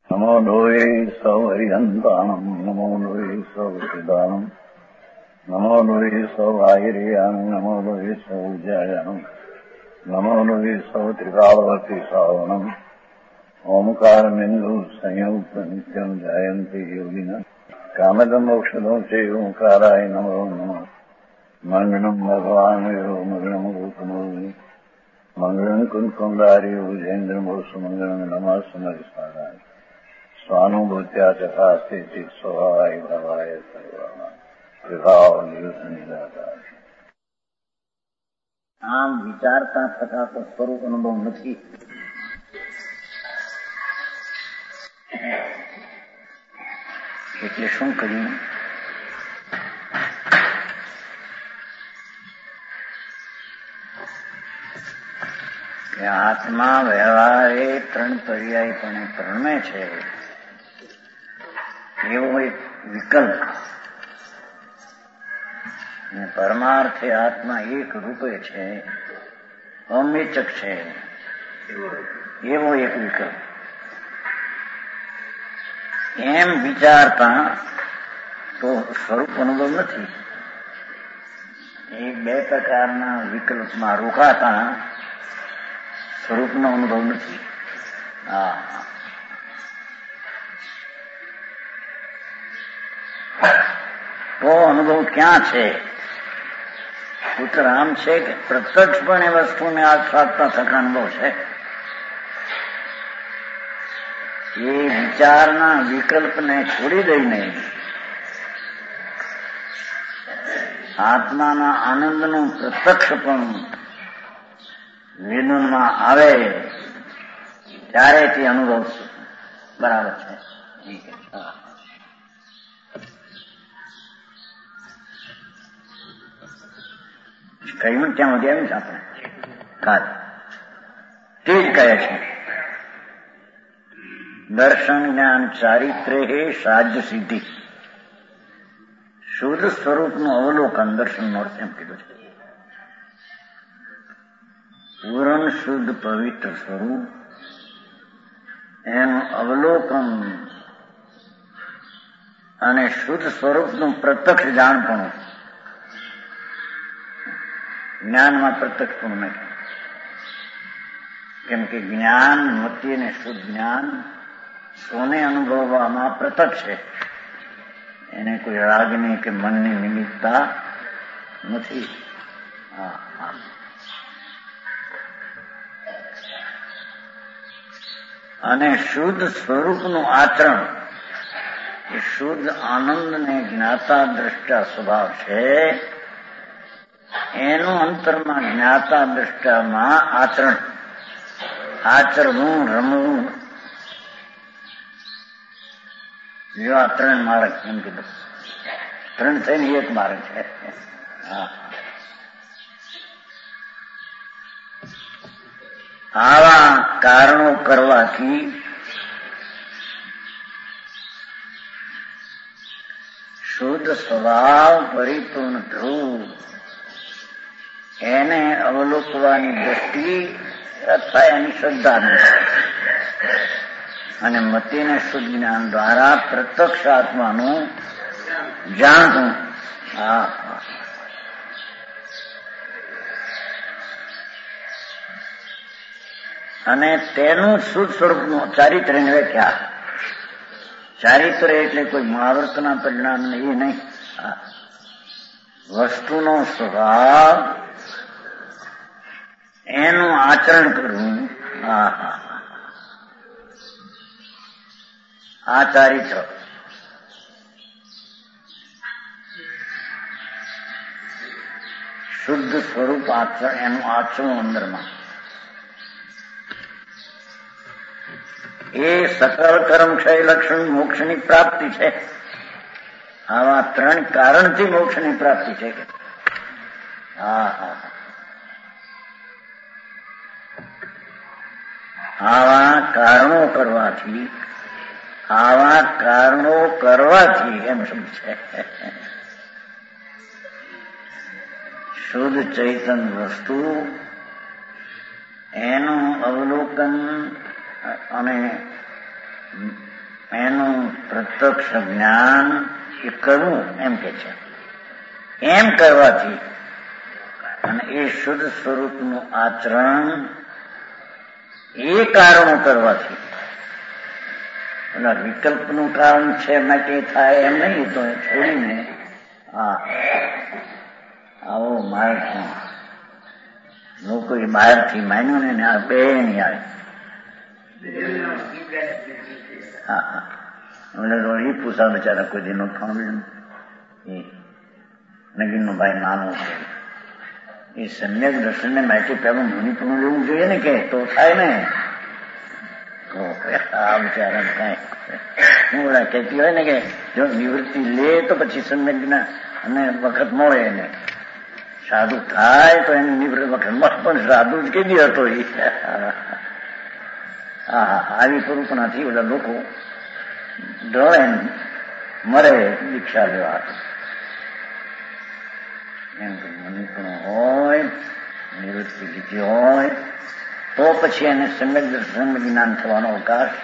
નમો લોહે સૌહરિહંતાણમ નમો લોહે સૌદાનમ નમો લોહે સૌઆયર્યામ નમો લોહે સૌજાયામ નમો લોહે સૌ ત્રિકાળવતી સાવનમ ઓમકાર બિંદુ સંયુક્ત નિત્યમ જાયંતી યોગિના કામદમોક્ષદો છે ઓંકારાય નમો નમઃ મંગળમ ભગવાન મંગળમ ગોતમોહિ મંગળમ કુંકુંડારી ભુજેન્દ્રમો સુમંગળમ નમઃ સમરિસારાય સ્વાનુભૂત્યા ચકાસ્તે સ્વભાવાય ભવાય સર્વા વિભાવ નિદાતા. આમ વિચારતા થતા તો સ્વરૂપ અનુભવ નથી. એટલે શું કર્યું? કે આત્મા વ્યવહારે ત્રણ પર્યાયપણે પ્રણમે છે એવો એક વિકલ્પ, અને પરમાર્થે આત્મા એક રૂપે છે, અમેચક છે એવો એક વિકલ્પ. એમ વિચારતા તો સ્વરૂપ અનુભવ નથી. એ બે પ્રકારના વિકલ્પમાં રોકાતા સ્વરૂપનો અનુભવ નથી. તો અનુભવ ક્યાં છે? ઉત્તર આમ છે કે પ્રત્યક્ષપણે વસ્તુને આસ્વાદતા થતા અનુભવ છે. એ વિચારના વિકલ્પને છોડી દઈને આત્માના આનંદનું પ્રત્યક્ષપણ વિનોદમાં આવે ત્યારે તે અનુભવ બરાબર છે. કહ્યું ત્યાં સુધી આવ્યું છે આપણે કાલ. તે જ કહે છે દર્શન જ્ઞાન ચારિત્ર્ય સાધ્ય સિદ્ધિ. શુદ્ધ સ્વરૂપનું અવલોકન દર્શનનો અર્થ એમ કીધું છે. પૂર્ણ શુદ્ધ પવિત્ર સ્વરૂપ એનું અવલોકન અને શુદ્ધ સ્વરૂપનું પ્રત્યક્ષ જાણપણું. જ્ઞાનમાં પ્રત્યક્ષપણું નથી. કેમ કે જ્ઞાન મતિ અને શુદ્ધ જ્ઞાન સોને અનુભવવામાં પ્રત્યક્ષ છે. એને કોઈ રાગની કે મનની નિમિત્તતા નથી. અને શુદ્ધ સ્વરૂપનું આચરણ એ શુદ્ધ આનંદને જ્ઞાતા દ્રષ્ટા સ્વભાવ છે. એનું અંતરમાં જ્ઞાતા દ્રષ્ટામાં આચરવું રમવું એવા ત્રણ માર્ગ એમ કીધું. ત્રણ થઈને એક માર્ગ છે. આવા કારણો કરવાથી શુદ્ધ સ્વભાવ પરિપૂર્ણ ધ્રુવ એને અવલોકવાની દ્રષ્ટિ અથવા એની શ્રદ્ધા નથી. અને મતિને શુદ્ધ જ્ઞાન દ્વારા પ્રત્યક્ષ આત્માનું જાણવું. અને તેનું શુદ્ધ સ્વરૂપનું ચારિત્ર્યની વ્યાખ્યા. ચારિત્ર્ય એટલે કોઈ મહાવર્તના પરિણામ એ નહીં. વસ્તુનો સ્વભાવ એનું આચરણ કરવું. આ ચારિત્ર. શુદ્ધ સ્વરૂપ આચરણ એનું આચરણ અંદરમાં. એ સકળ કર્મ ક્ષય લક્ષણ મોક્ષની પ્રાપ્તિ છે. આવા ત્રણ કારણથી મોક્ષની પ્રાપ્તિ છે. આવા કારણો કરવાથી એમ સમજે શુદ્ધ ચૈતન વસ્તુ એનું અવલોકન અને એનું પ્રત્યક્ષ જ્ઞાન એ કરવું એમ કે છે. એમ કરવાથી અને એ શુદ્ધ સ્વરૂપનું આચરણ એ કારણો કરવાથી, વિકલ્પનું કારણ છે માટે થાય એમ નહીં, તો છોડીને આવો માર્ગ લોકો બહારથી માન્યું ને આ બે નહીં આવે. એ પૂછા બિચારા કોઈ દિનો ફાળવ્યું એ નગીનનો ભાઈ નાનો છે. એ સમ્યક દર્શનને માટે પેલું મુનિપણું લેવું જોઈએ ને, કે તો થાય ને. આ બિચારા કાંઈ હું બધા કહેતી હોય ને કે જો નિવૃત્તિ લે તો પછી સમ્યકના અને વખત મળે એને. સાધુ થાય તો એની નિવૃત્તિ વખત મળે, પણ સાધુ જ કેદી હતો એ. આવી સ્વરૂપનાથી બધા લોકો ડરે મરે દીક્ષા લેવા. એમ કે મુનિપણું હોય, નિવૃત્તિ લીધી હોય તો પછી એને સમ્યક દર્શન જ્ઞાન થવાનો અવકાશ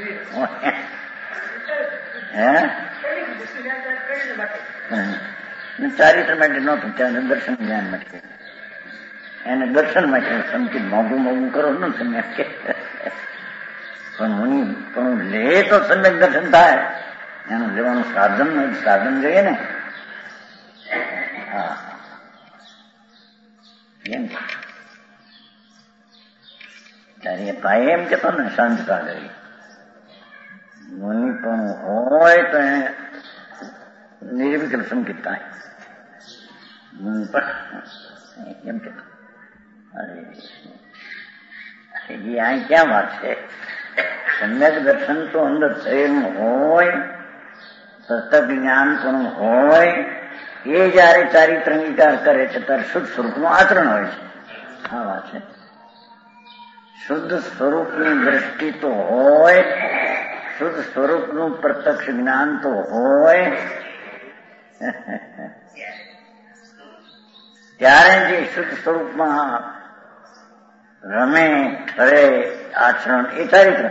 ચારિત્ર માટે નહોતું, ત્યાં દર્શન જ્ઞાન માટે. એને દર્શન માટે સંકિત મોઘું કરો ન સમ્યક કે, પણ મુનિ પણ લે તો સમ્યક દર્શન થાય. એનું લેવાનું સાધન જોઈએ ને. એમ ત્યારે ભાઈ એમ કેતો ને શાંતતા ગઈ મુનિ પણ હોય તો એને નિર્વિકલ્પ સંકેત થાય. એમ કેતો અરે અહીં ક્યાં વાત છે? સમ્યક દર્શન તો અંદર શરીરનું હોય, સતત જ્ઞાન પણ હોય. એ જયારે ચારિત્ર અંગીકાર કરે છે ત્યારે શુદ્ધ સ્વરૂપનું આચરણ હોય છે. આ વાત છે. શુદ્ધ સ્વરૂપની દ્રષ્ટિ તો હોય, શુદ્ધ સ્વરૂપનું પ્રત્યક્ષ જ્ઞાન તો હોય. ત્યારે જે શુદ્ધ સ્વરૂપમાં રમે ઠરે આચરણ એ ચારિત્ર.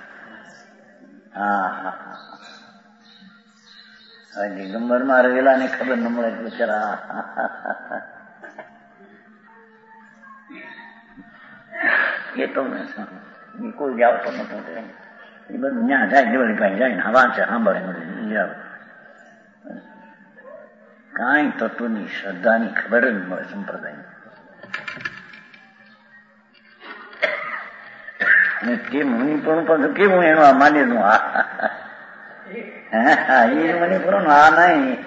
દિગંબરમાં રહેલા ને ખબર ન મળે બિચારા. એ તો કોઈ જ આવતો નતો. એ બધું ત્યાં જાય, દેવળી પાસે જાય ને હવા છે સાંભળે કાંઈ તત્વની શ્રદ્ધાની ખબર જ મળે સંપ્રદાય. અને તે મુનિ પણ કેવું એનું આ માન્યનું એ મણિપુર આ નહીં.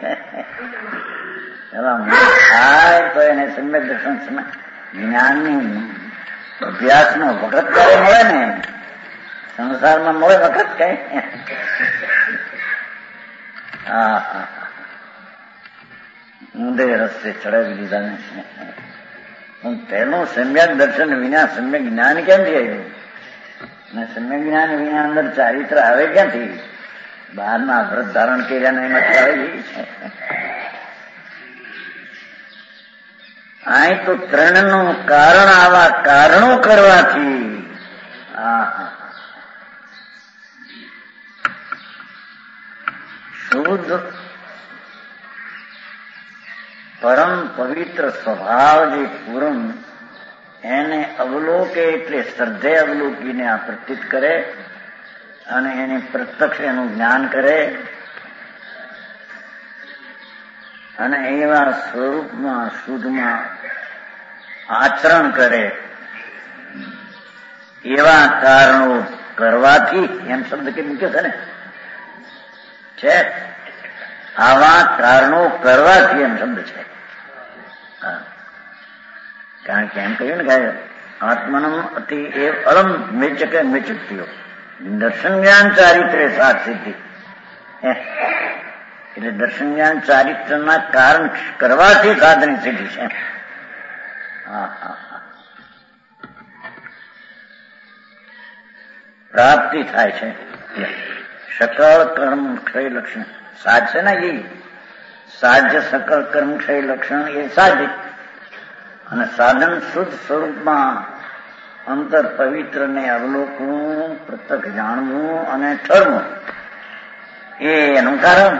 થાય તો એને સમ્યક દર્શન જ્ઞાનની અભ્યાસનો વખત ક્યારે મળે ને? સંસારમાં મળે વખત કઈ? ઊંધે રસ્તે ચડાવી દીધા ને. પણ તેનું સમ્યક દર્શન વિના સમ્યક જ્ઞાન ક્યાંથી આવ્યું? અને સમ્યક જ્ઞાન વિના અંદર ચારિત્ર આવે ક્યાંથી? બહારના વ્રત ધારણ કર્યા ને એમાંથી આવી ગઈ છે. અહીં તો ત્રણનું કારણ આવા કારણો કરવાથી શુદ્ધ પરમ પવિત્ર સ્વભાવ જે પૂર્ણ એને અવલોકે એટલે શ્રદ્ધે અવલોકીને આ પ્રતીત કરે અને એને પ્રત્યક્ષ એનું જ્ઞાન કરે અને એવા સ્વરૂપમાં શુદ્ધમાં આચરણ કરે. એવા કારણો કરવાથી એમ શબ્દ કે મૂક્યો છે ને છે. આવા કારણો કરવાથી એમ શબ્દ છે. કારણ કે એમ કહ્યું ને કે આત્મનમ અતિ એ અલમ મેચકે મેચકતીઓ દર્શન જ્ઞાન ચારિત્રે સાત સિદ્ધિ. એટલે દર્શન જ્ઞાન ચારિત્રના કારણ કરવાથી સાધની સિદ્ધિ છે. પ્રાપ્તિ થાય છે. સકળ કર્મ ક્ષય લક્ષણ સાજ છે ને એ સાધ્ય સકળ કર્મ ક્ષય લક્ષણ એ સાધ્ય અને સાધન શુદ્ધ સ્વરૂપમાં અંતર પવિત્રને અવલોકવું, પ્રત્યક્ષ જાણવું અને ઠરવું એનું કારણ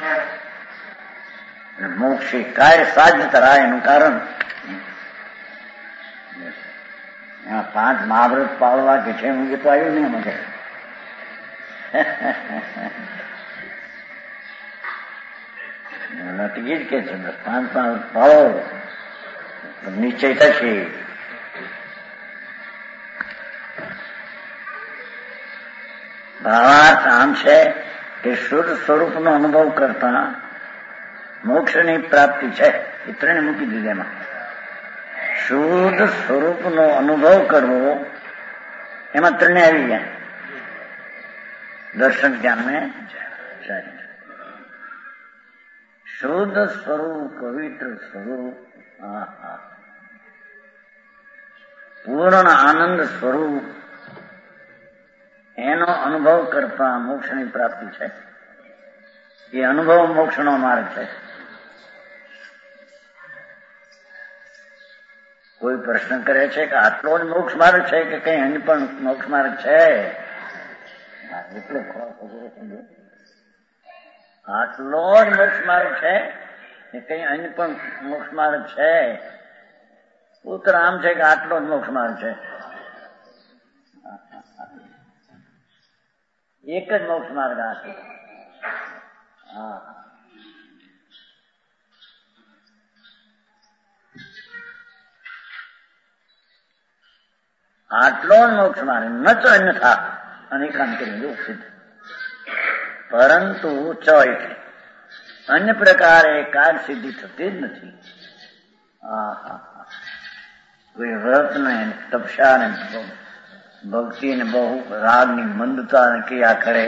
મોક્ષ કાર્ય સાધ્ય કરાય એનું કારણ. 5 મહાવ્રત પાળવા કે છે હું એ તો આવ્યું નહીં મને. નટકી જ કે છે 5 પાળો નિશ્ચય થશે. ભાવાર્થ આમ છે કે શુદ્ધ સ્વરૂપનો અનુભવ કરતા મોક્ષની પ્રાપ્તિ છે. એ ત્રણે મૂકી દીધી એમાં. શુદ્ધ સ્વરૂપનો અનુભવ કરવો એમાં ત્રણે આવી ગયા. દર્શન જ્ઞાનને શુદ્ધ સ્વરૂપ, પવિત્ર સ્વરૂપ, પૂર્ણ આનંદ સ્વરૂપ, એનો અનુભવ કરતા મોક્ષની પ્રાપ્તિ છે. એ અનુભવ મોક્ષનો માર્ગ છે. કોઈ પ્રશ્ન કરે છે કે આટલો જ મોક્ષ માર્ગ છે કે કઈ અહીં પણ મોક્ષ માર્ગ છે? એટલે આટલો જ મોક્ષ માર્ગ છે કે કઈ અહીં પણ મોક્ષ માર્ગ છે? ઉત્તર આમ છે કે આટલો જ મોક્ષ માર્ગ છે. એક જ મોક્ષ માર્ગ આ છે. આટલો મોક્ષ માર્ગ ન તો અન્યથા અનેકાંતરી સિદ્ધ. પરંતુ ચ એટલે અન્ય પ્રકારે કાર્ય સિદ્ધિ થતી જ નથી. કોઈ વ્રત ને તપસ્યા ને ભક્તિ ને બહુ રાગની મંદતા ને ક્રિયા કરે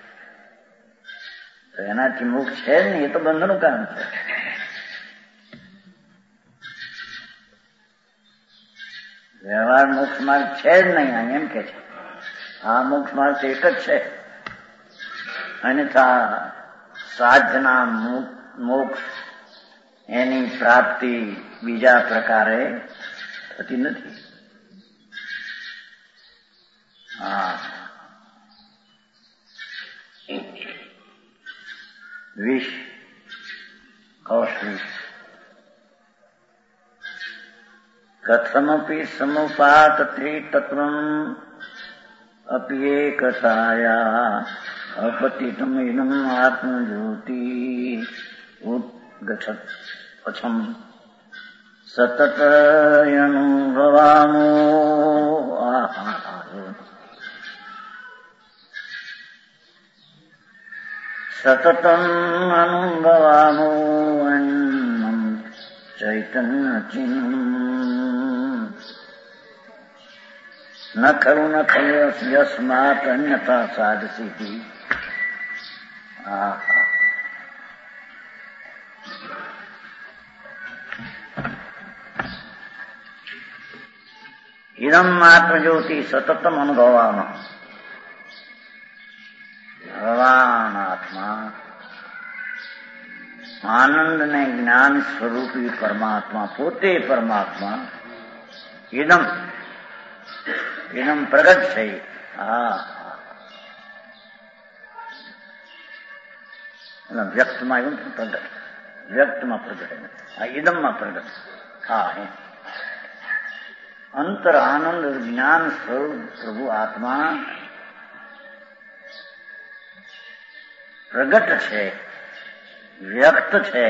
તો એનાથી મોક્ષ છે જ નહીં. એ તો બંધનું કારણ છે. વ્યવહાર મોક્ષ માર્ગ છે જ નહીં એમ કે છે. આ મોક્ષ માર્ગ તો એક જ છે. અન્યથા સાધના મોક્ષ એની પ્રાપ્તિ બીજા પ્રકારે થતી નથી. વિષ કૌશલ કથમપી સમુપાતતે તત્વમ અપ્યેકતાયા અપતિતમિદં આત્મજ્યોતિ ઉદ્ગચ્છત પછમ સતત અનુભવામો. સતતમ અનુભવામો અન્નમ ચૈતન્ય ચિહ્નમ ન ખલુ ન ખલુ યસ્માત અન્યથા સાધસીતિ. ઇદમ આત્મજ્યોતિ સતતમ અનુભવાનો. ભગવાન આત્મા આનંદ ને જ્ઞાન સ્વરૂપી પરમાત્મા, પોતે પરમાત્મા ઇદમ ઇદમ પ્રગટ છે. વ્યક્તમાં એવું પ્રગટ, વ્યક્તમાં પ્રગટ, ઇદમમાં પ્રગટ. અંતર આનંદ જ્ઞાન સ્વરૂપ પ્રભુ આત્મા પ્રગટ છે, વ્યક્ત છે,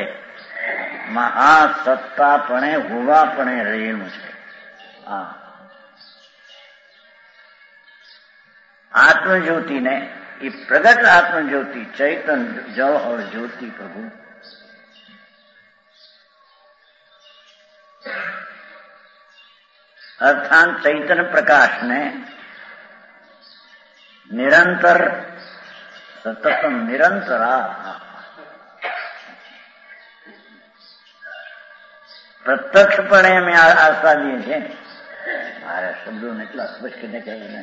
મહાસત્તાપણે હોવાપણે રહેલું છે. આત્મજ્યોતિને એ પ્રગટ આત્મજ્યોતિ ચૈતન જવહર જ્યોતિ પ્રભુ અર્થાત ચૈતન પ્રકાશને નિરંતર સતતમ નિરંતરા પ્રત્યક્ષપણે અમે આસ્વાદીએ છીએ. મારા શબ્દોને એટલા સ્પષ્ટ ને કહીને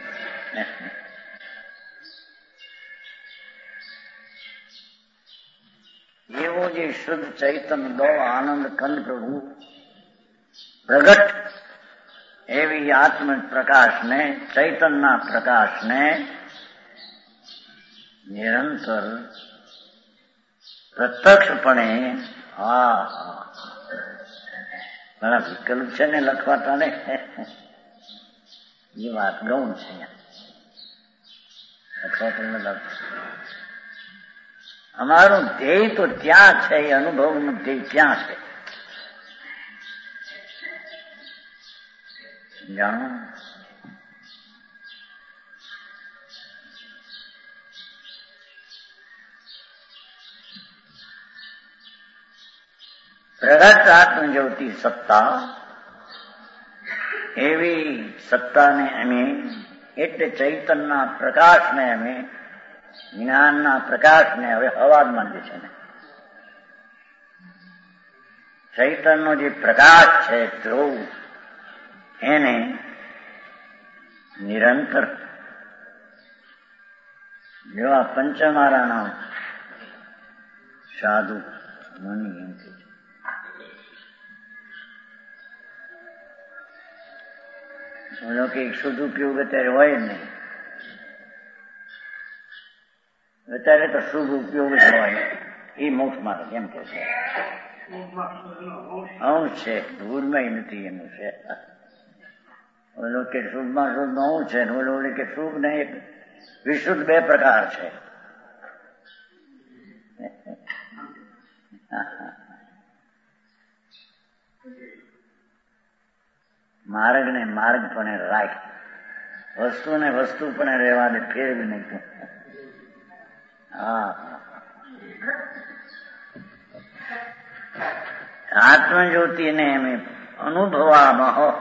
એવો જે શુદ્ધ ચૈતન દો આનંદ કંદ પ્રભુ પ્રગટ એવી આત્મ પ્રકાશને, ચૈતનના પ્રકાશને નિરંતર પ્રત્યક્ષપણે ઘણા વિકલ્પ છે ને લખવાતા ને એ વાત ગૌણ છે લખવાતા અમારું ધ્યેય તો ત્યાં છે, એ અનુભવનું ધ્યેય ત્યાં છે. જાણો પ્રગટ આત્મજ્યોતિ સત્તા, એવી સત્તાને અમે એટલે ચૈતનના પ્રકાશને અમે જ્ઞાનના પ્રકાશને હવે હવા જ માનીએ છે ને. ચૈતનનો જે પ્રકાશ છે ધ્રુવ, એને નિરંતર જો આ પંચમારાના સાધુ મુનિ એમ કે છે એક શુદ્ધ ઉપયોગ અત્યારે હોય જ નહીં. અત્યારે તો શુભ ઉપયોગ જ હોય, એ મોક્ષ માર્ગ એમ કે છે. અંશ છે, ભૂલમાં નથી એનું છે. ઓલો કે શુભમાં શુભ નો છે, ઓલો કે શુભ ને વિશુદ્ધ બે પ્રકાર છે. માર્ગ ને માર્ગ પણ રાખ, વસ્તુ ને વસ્તુ પણ રહેવા દે, ફેરવી નહીં. આત્મજ્યોતિને અમે અનુભવામાં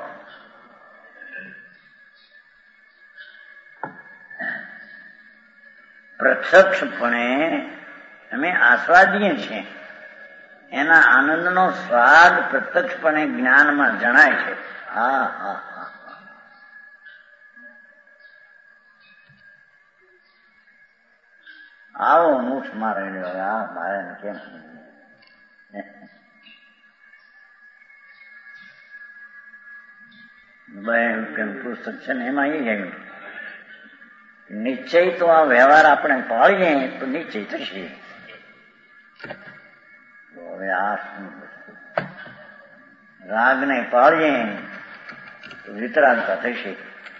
પ્રત્યક્ષપણે અમે આસ્વાદીએ છીએ. એના આનંદનો સ્વાદ પ્રત્યક્ષપણે જ્ઞાનમાં જણાય છે. આવો મોક્ષ મારે મારે કેમ પુસ્તક છે ને એમાં એ આવ્યું નિશ્ચય તો આ વ્યવહાર આપણે પાળીએ તો નિશ્ચય થશે. હવે આ રાગને પાળીએ તો વિતરાગતા થશે.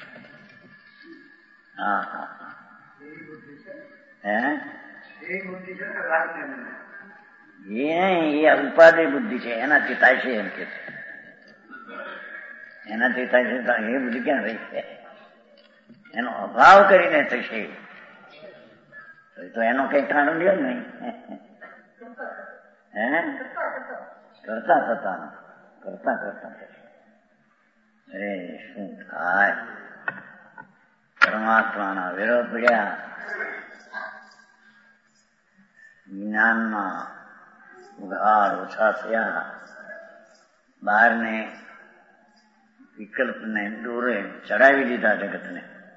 એ ઉપાધિ બુદ્ધિ છે, એનાથી થાય છે એમ કે એનાથી થાય છે. એ બુદ્ધિ ક્યાં રહી છે? એનો અભાવ કરીને થશે તો એનો કઈ કારણ લ્યો નહીં. કરતા થશે. અરે શું થાય? પરમાત્માના વિરોધ પડ્યા, જ્ઞાનમાં ઉઘાડ ઓછા થયા, બહારને વિકલ્પને દોરે ચડાવી દીધા જગતને.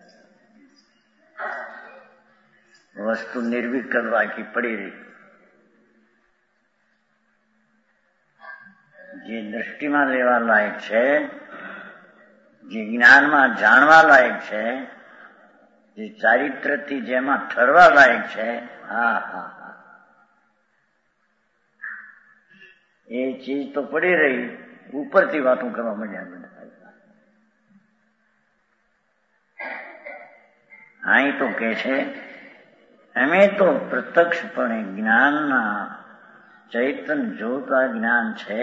વસ્તુ નિર્વિકલ્પ આખી પડી રહી. જે દ્રષ્ટિમાં લેવા લાયક છે, જે જ્ઞાનમાં જાણવા લાયક છે, જે ચારિત્રથી જેમાં ઠરવા લાયક છે, એ ચીજ તો પડી રહી, ઉપરથી વાતો કરવા માંડ્યા બધા. અહીં તો કે છે અમે તો પ્રત્યક્ષપણે જ્ઞાનના ચૈતન જોતા જ્ઞાન છે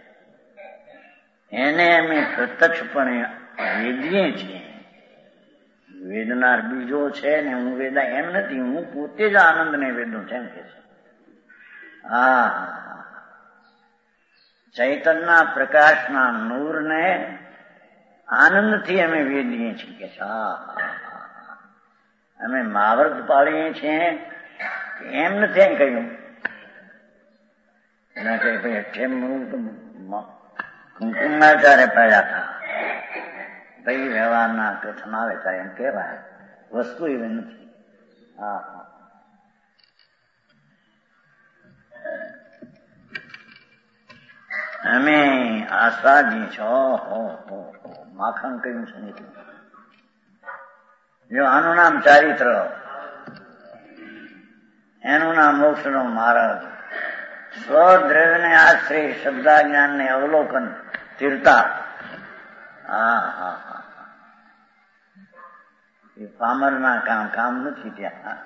એને અમે પ્રત્યક્ષપણે વેદીએ છીએ. વેદનાર બીજો છે ને હું વેદા એમ નથી, હું પોતે જ આનંદને વેદું છે એમ કે છે. ચૈતનના પ્રકાશના નૂરને આનંદથી અમે વેદીએ છીએ કે અમે મહાવ્રત પાડીએ છીએ એમ નથી એમ કહ્યું. એના કહે ભાઈ અઠેમ કુંકુમાચાર્ય પડ્યા હતા, ભાઈ વ્યવહારના કથન આવે થાય એમ કહેવાય, વસ્તુ એવી નથી. અમે આસ્વાદી છો માખણ કહ્યું છે નહીં. જો આનું નામ ચારિત્ર. એનું નામ મોક્ષનો માર્ગ. સ્વદ્રવ્યને આશ્રય શબ્દાજ્ઞાનને અવલોકન તીર્થા. એ પામરના કામ નથી ત્યાં.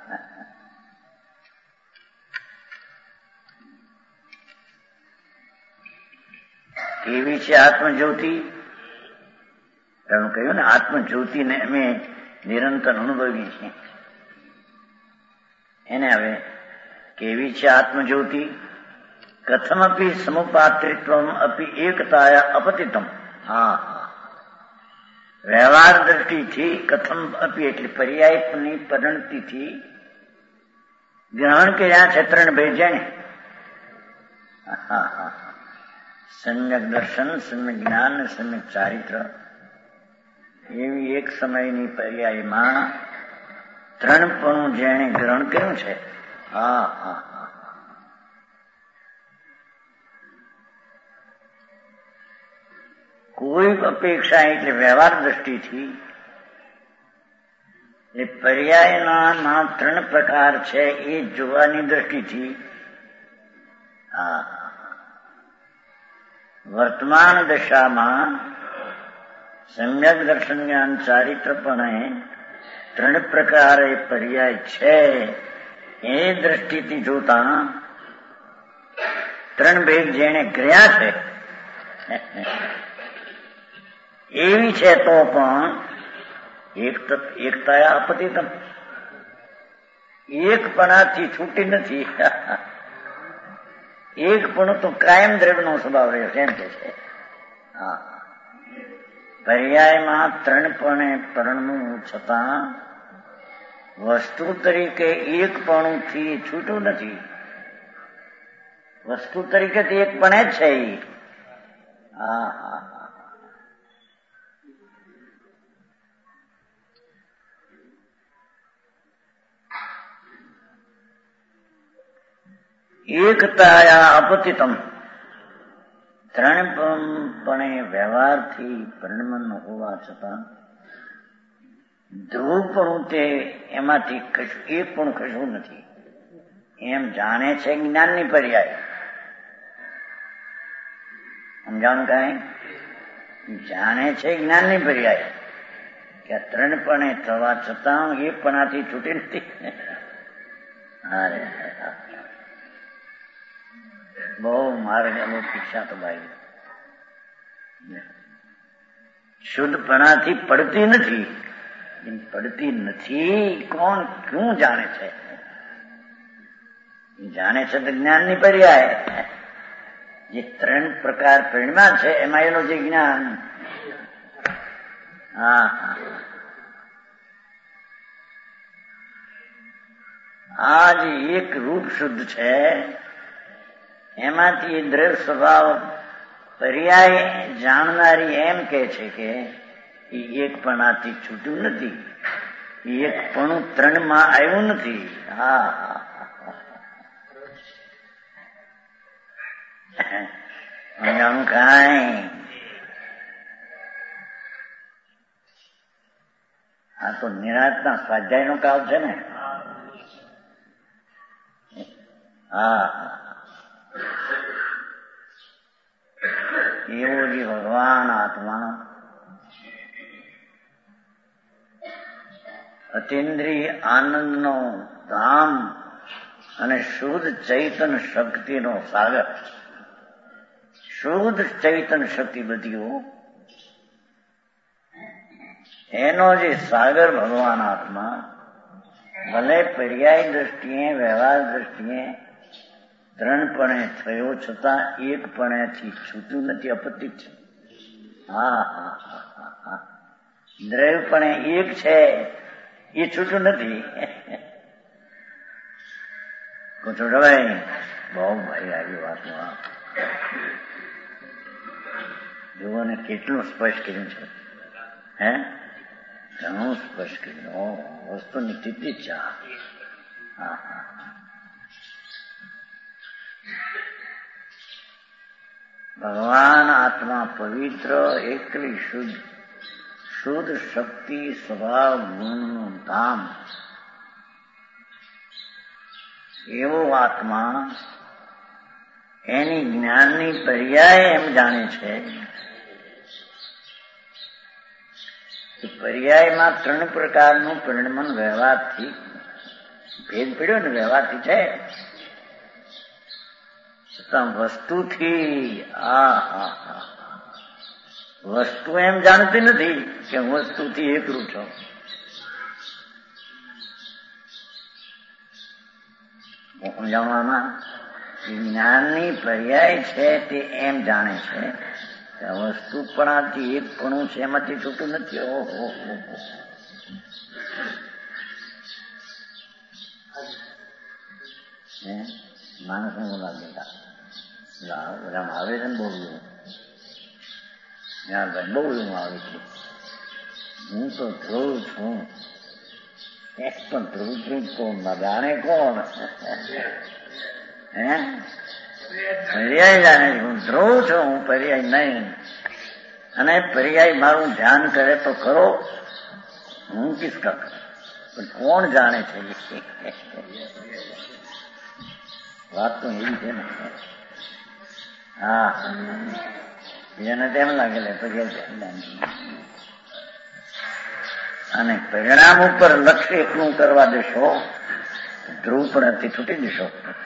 કેવી છે આત્મજ્યોતિ? કહ્યું ને, આત્મજ્યોતિને અમે નિરંતર અનુભવી છીએ. એને હવે કેવી છે આત્મજ્યોતિ? કથમપી સમુપાત્રિત્વ અપી એકતાયા અપતિતમ. વ્યવહાર દ્રષ્ટિથી કથમ અપી એટલે પર્યાયની પરિણતિથી ગ્રહણ કર્યા છે ત્રણ ભેજને. સમ્યક દર્શન, સમ્યક જ્ઞાન, સમ્યક ચારિત્ર. એવી એક સમયની પર્યાયમાં ત્રણપણું જેણે ગ્રહણ કર્યું છે. કોઈ અપેક્ષા એટલે વ્યવહાર દ્રષ્ટિથી એ પર્યાયના ત્રણ પ્રકાર છે એ જોવાની દ્રષ્ટિથી વર્તમાન દશામાં સમ્યક દર્શન જ્ઞાન ચારિત્રપણે ત્રણ પ્રકારે પર્યાય છે એ દ્રષ્ટિથી જોતા ત્રણ ભેદ જેને ગયા છે એવી છે તો પણ એકતાયા અપતિતમ, એકપણાથી છૂટી નથી. એકપણું તો કાયમ દ્રવ્યનો સ્વભાવ રહ્યો છે એમ કે છે. પર્યાયમાં ત્રણપણે પરણવું છતાં વસ્તુ તરીકે એકપણુંથી છૂટું નથી. વસ્તુ તરીકે તો એકપણે જ છે. એકતાયા અપતિતમ, ત્રણપણે વ્યવહારથી પરિણમન હોવા છતાં ધ્રુવપણું તે એમાંથી એક પણ કશું નથી એમ જાણે છે જ્ઞાનની પર્યાય. સમજાણું કાંઈ? જાણે છે જ્ઞાનની પર્યાય કે ત્રણપણે થવા છતાં એકપણાથી છૂટી નથી. બહુ મારે બહુ શિક્ષા તો ભાઈ શુદ્ધપણાથી પડતી નથી. પડતી નથી કોણ શું જાણે છે? જાણે છે તો જ્ઞાનની પર્યાય જે ત્રણ પ્રકાર પરિણ્યા છે એમાં એનું જે જ્ઞાન. આ જે એક રૂપ શુદ્ધ છે એમાંથી દ્રવ્ય સ્વભાવ પર્યાય જાણનારી એમ કે છે કે એ એકપણાથી છૂટ્યું નથી, એકપણું ત્રણમાં આવ્યું નથી. જાણું કાંઈ? આ તો નિરાંતના સ્વાધ્યાયનો કાળ છે ને. એવો જે ભગવાન આત્મા અતિન્દ્રિય આનંદનો ધામ અને શુદ્ધ ચૈતન શક્તિનો સાગર. શુદ્ધ ચૈતન શક્તિ બધીઓ એનો જે સાગર ભગવાન આત્મા ભલે પર્યાય દ્રષ્ટિએ વ્યવહાર દ્રષ્ટિએ ત્રણપણે થયો છતાં એકપણેથી છૂટ્યું નથી, અપતિત છે. દ્રવ્યપણે એક છે એ છૂટું નથી. ભાઈ બહુ ભાઈ આવી વાતમાં જુઓ ને કેટલું સ્પષ્ટ કર્યું છે. ઘણું સ્પષ્ટ કર્યું. વસ્તુની સ્થિતિ છે. ભગવાન આત્મા પવિત્ર એકલી શુદ્ધ શક્તિ સ્વભાવ ગુણનું ધામ એવો આત્મા એની જ્ઞાનની પર્યાય એમ જાણે છે કે પર્યાયમાં 3 પ્રકારનું પરિણમન વ્યવહારથી ભેદ પડ્યો ને, વ્યવહારથી છે છતાં વસ્તુથી વસ્તુ એમ જાણતી નથી કે વસ્તુથી એકરૂપ છો. સમજાવવામાં જ્ઞાનની પર્યાય છે તે એમ જાણે છે કે વસ્તુપણાથી એકપણું છે, એમાંથી છૂટું નથી. ઓહો, માણસને બોલા દેતા બધા આવે છે ને, બહુ બહુ એવું આવે છે. હું તો ધ્રુવ છું, એક પણ ધ્રુવ છું કોણ ના જાણે કોણ? પર્યાય જાણે હું ધ્રુવ છું, હું પર્યાય નહીં. અને પર્યાય મારું ધ્યાન કરે તો ખરો, હું કિસકા પણ કોણ જાણે છે? વાત તો એવી છે ને. હા, બીજાને તેમ લાગે પર્યાય. અને પરિણામ ઉપર લક્ષ્ય એકલું કરવા દેશો, ધ્રુવ પણથી છૂટી જશો.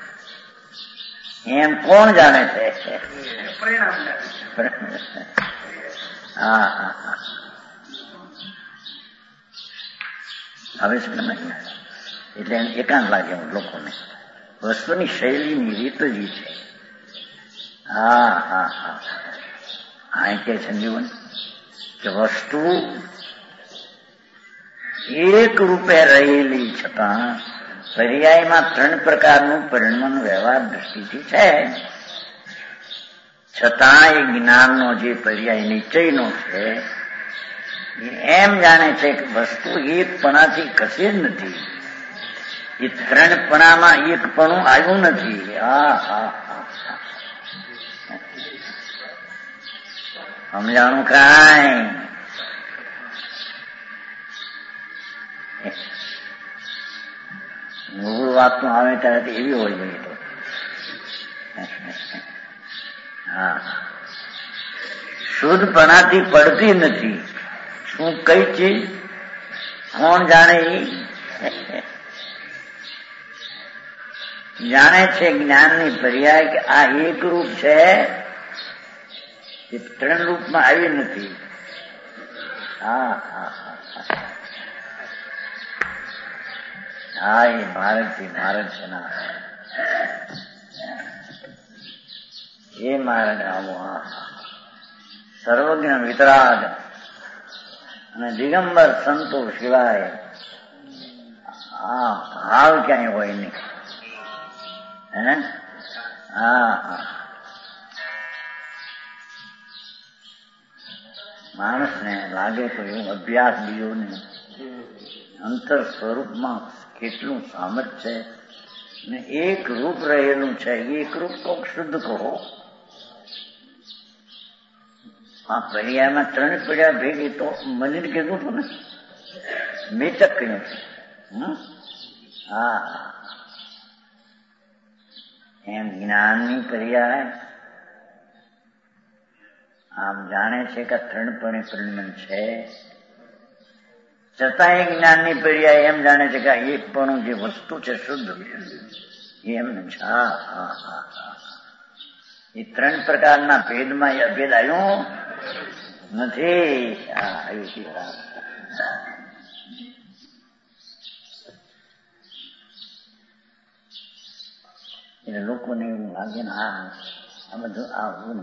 એમ કોણ જાણે છે? હા, હવે એટલે એકાંત લાગે લોકોને. વસ્તુની શૈલીની રીત જ છે. આ કે છે જીવન કે વસ્તુ એક રૂપે રહેલી છતાં પર્યાયમાં 3 પ્રકારનું પરિણમન વ્યવહાર દ્રષ્ટિથી છે. છતાં એ જ્ઞાનનો જે પર્યાય નિશ્ચયનો છે એમ જાણે છે કે વસ્તુ એકપણાથી કશી જ નથી. એ 3 પણામાં એકપણું આવ્યું નથી. સમજાણું કાંઈ? મૂળ વાત તો આવે ત્યારે એવી હોય ગઈ તો. શુદ્ધપણાથી પડતી નથી. શું કઈ ચીજ કોણ જાણે? જાણે છે જ્ઞાનની પર્યાય કે આ એક રૂપ છે, એ 3 રૂપમાં આવી નથી. હા, એ મહારાજ છે ના, એ મહારાજ આવું સર્વજ્ઞ વિતરાગ અને દિગંબર સંતો સિવાય ભાવ ક્યાંય હોય નહીં. માણસને લાગે તો એવું અભ્યાસ બીજો નહીં. અંતર સ્વરૂપમાં કેટલું સામર્થ્ય છે ને એક રૂપ રહેલું છે. એક રૂપ તો શુદ્ધ કહો. આ પર્યાયમાં 3 પર્યાય ભેગી તો મને કીધું હતું ને, મેચક કહ્યું છે. એમ જ્ઞાનની પર્યાય આમ જાણે છે કે 3 પણે પરિણમન છે, છતાં એ જ્ઞાનની પર્યાય એમ જાણે છે કે આ એકપણું જે વસ્તુ છે શુદ્ધ એમ છે. એ 3 પ્રકારના ભેદમાં એ અભેદ આવ્યો નથી. એટલે લોકોને એવું લાગે ને આ બધું આ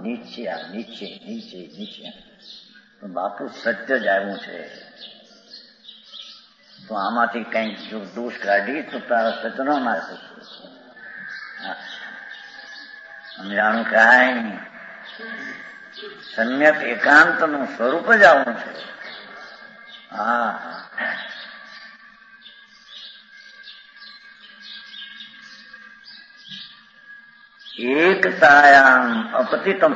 નીચે તો બાપુ સત્ય જ આવ્યું છે. તો આમાંથી કંઈક જો દોષ કાઢી તો તારા સત્ય ન નાખે. સમજાણું કાંઈ? સમ્યક એકાંતનું સ્વરૂપ જ આવું છે. એકતાયામ અપતિતમ.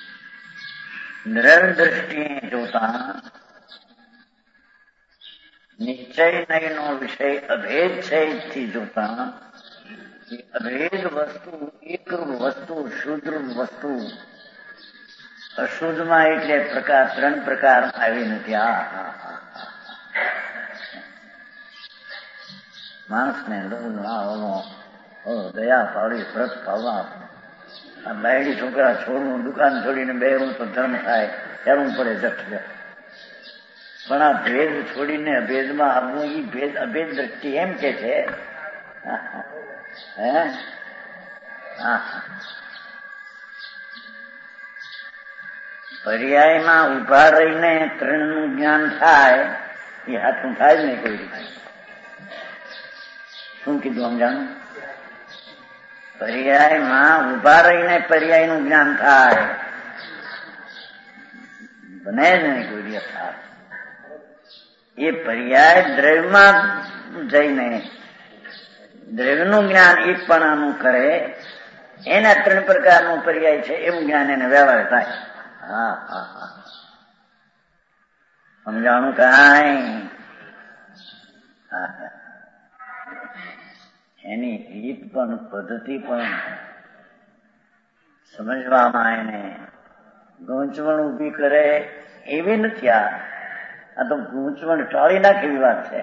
દ્રઢ દ્રષ્ટિએ જોતા નિશ્ચય નો વિષય અભેદ છે થી જોતા અભેદ વસ્તુ, એકરૂપ વસ્તુ, શુદ્ધરૂપ વસ્તુ અશુદ્ધમાં એટલે પ્રકાર, ત્રણ પ્રકાર આવી નથી. માણસને દયા પાડી, વ્રત પાડવા, આ બાયડી છોકરા છોડવું, દુકાન છોડીને બેહવું તો ધર્મ થાય, કરવું પડે જઠ. પણ આ ભેદ છોડીને અભેદમાં આવવું, એ ભેદ અભેદ દ્રષ્ટિ એમ કે છે. પર્યાયમાં ઉભા રહીને ત્રણનું જ્ઞાન થાય એ હાથું થાય જ નહીં કોઈ રીતે. શું કીધું સમજાણું? પર્યાયમાં ઉભા રહીને પર્યાયનું જ્ઞાન થાય, બને જ નહીં કોઈ રીતે થાય. એ પર્યાય દ્રવ્યમાં જઈને દ્રવ્યનું જ્ઞાન એકપણાનું કરે, એના ત્રણ પ્રકારનું પર્યાય છે એવું જ્ઞાન એને વ્યવહાર થાય. સમજાણું કાંઈ? એની રીત પણ, પદ્ધતિ પણ સમજવામાં એને ગૂંચવણ ઉભી કરે એવી નથી. આ તો ગૂંચવણ ટાળી નાખે એવી વાત છે.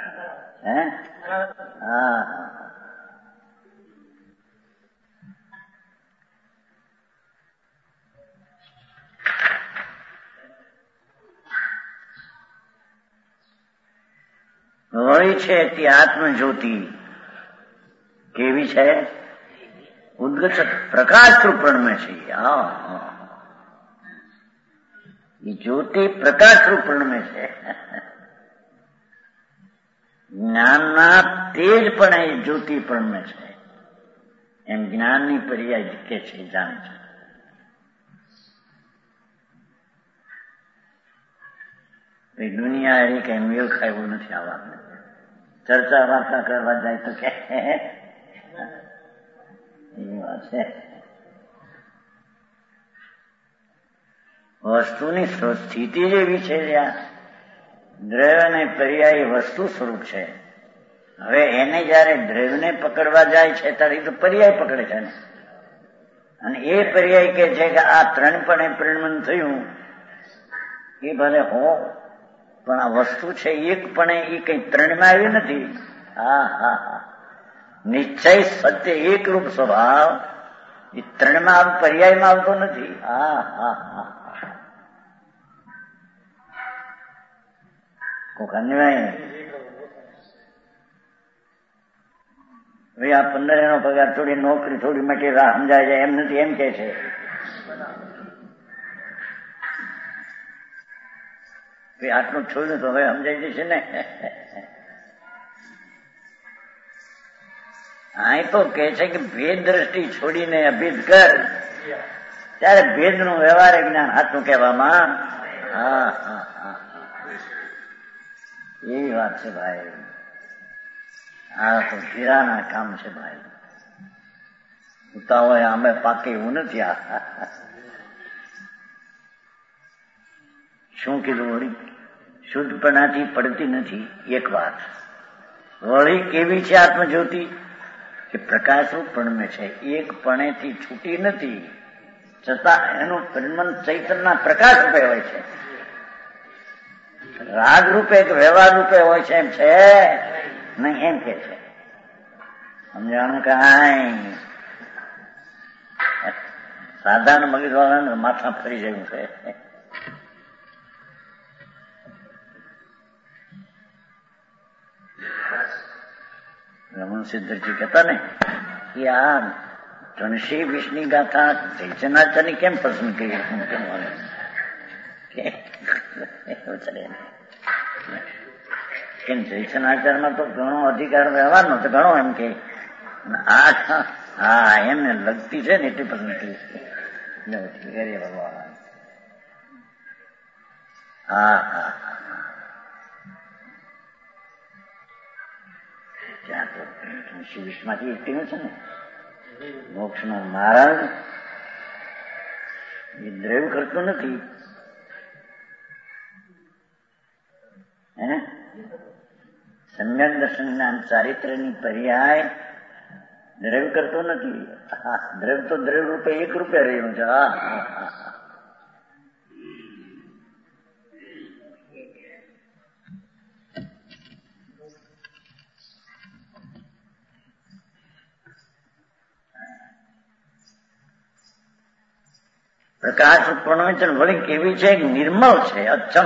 વળી છે તે આત્મજ્યોતિ કેવી છે? ઉદ્ગત પ્રકાશ રૂપણમાં છે. એ જ્યોતિ પ્રકાશ રૂપણમાં છે. જ્ઞાનના તેજ પણ એ જ્યોતિ પણ છે. એમ જ્ઞાનની પર્યાય કે છે, જાણે છે. દુનિયા એ કઈ મેળ ખાયું નથી આ વાત. ચર્ચા વાર્તા કરવા જાય તો કે એ વાત છે. વસ્તુની સ્થિતિ જેવી છે, જ્યાં દ્રવ્ય અને પર્યાય વસ્તુ સ્વરૂપ છે. હવે એને જયારે દ્રવ્યને પકડવા જાય છે ત્યારે તો પર્યાય પકડે છે ને. અને એ પર્યાય કે છે કે આ ત્રણપણે પરિણમન થયું એ ભલે હો, પણ આ વસ્તુ છે એકપણે એ કઈ ત્રણમાં આવી નથી. નિશ્ચય સત્ય એકરૂપ સ્વભાવ એ ત્રણમાં પર્યાયમાં આવતો નથી. ભાઈ આ 15 એનો પગાર થોડી નોકરી થોડી માટે રાહ સમજાય જાય એમ નથી, એમ કે છે. આટલું છોડ્યું તો હવે સમજાઈ જશે ને. આ તો કે છે કે ભેદ દ્રષ્ટિ છોડીને અભેદ કર, ત્યારે ભેદ નું વ્યવહારિક જ્ઞાન હાથું કહેવામાં. એવી વાત છે ભાઈ. આ તો ધીરાના કામ છે ભાઈ. ઉતાવળ અમે પાકે એવું નથી. શું કીધું વળી? શુદ્ધપણાથી પડતી નથી એક વાત. વળી કેવી છે આત્મજ્યોતિ? કે પ્રકાશરૂપ પણ છે, એકપણેથી છૂટી નથી, છતાં એનું પરિણમન ચૈતન્યના પ્રકાશ રૂપે હોય છે. રાગ રૂપે કે વ્યવહાર રૂપે હોય છે એમ છે નહીં, એમ કે છે. સમજાણું કાંઈ? સાધારણ મગજ વાળાને માથા ફરી જવું છે. રમણ સિદ્ધરજી કહેતા ને કે આ 320ની ગાથા જયચંદ્રાચાર્યની કેમ પસંદ કરી? કેમ જયચંદ્રાચાર્યમાં તો ઘણો અધિકાર વ્યવહારનો તો ઘણો એમ કે એમને લગતી છે ને એટલી પસંદ કરી. ત્યાં તો વિશ્વમાંથી એકટીનું છે ને. મોક્ષ નો માર્ગ એ દ્રવ્ય કરતું નથી. સમ્યક દર્શન જ્ઞાન ચારિત્ર્યની પર્યાય દ્રવ્ય કરતો નથી. હા, દ્રવ્ય તો દ્રવ્ય રૂપે એક રૂપે રહ્યું છે. હા હા હા. પ્રકાશ ઉત્પન્ન વળી કેવી છે? નિર્મળ છે, અચ્છમ.